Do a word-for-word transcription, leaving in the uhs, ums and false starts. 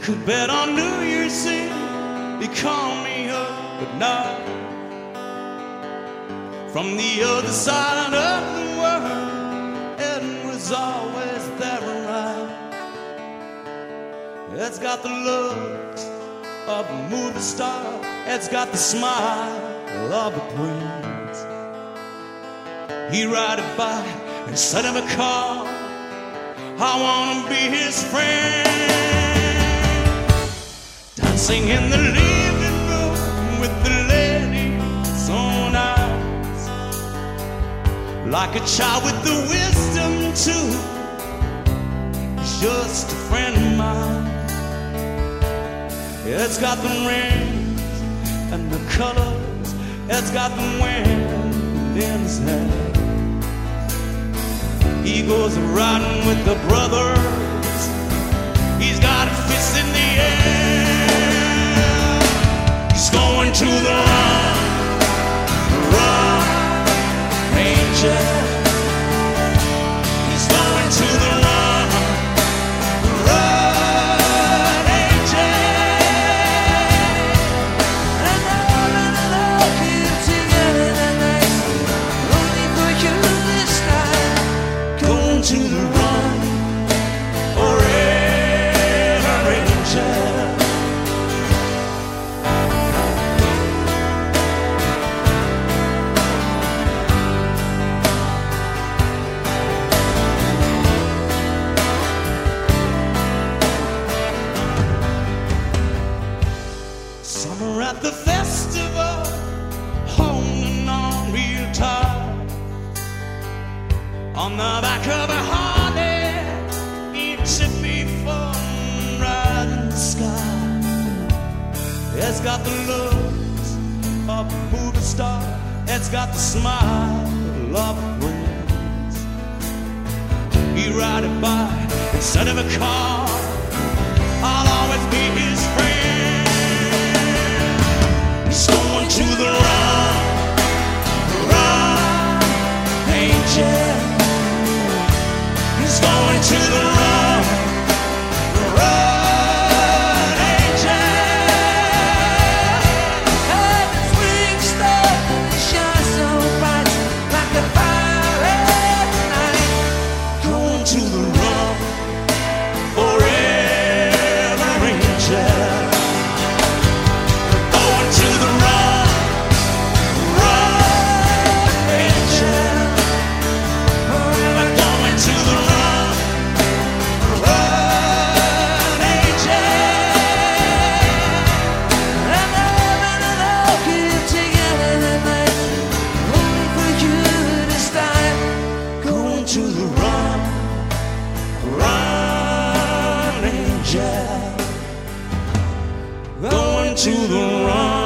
could bet on New Year's Eve you call me up at night. From the other side of the world, Ed was always there right. Ed's got the looks of a movie star. Ed's got the smile of a prince. He ride a bike instead of a car. I wanna be his friend. Dancing in the living room with the ladies on eyes, like a child with the wisdom tooth. He's just a friend of mine. It's got the rings and the colors. It's got the wind in his hair. He goes riding with the brothers. He's got a fist in the air. He's going to the run, run, ranger. He's going to the run, run, ranger. And all of the love came together that night, only for you this time. Going to the run, forever, ranger. Summer at the festival, holding on real tight. On the back of a Harley, each a before riding the sky. It's got the looks of a movie star. It's got the smile of a prince. He ride a bike instead of a car. I'll always be his friend. He's going to the run, run, angel. He's going to the run, run, angel. And the spring star shines so bright like a fire at night. Going to the run, forever, angel. Going to the run, run, angel. We're going to the run, run, angel. And love and love came together that night, only for you this time. Going to the run, run, angel. Going to the run.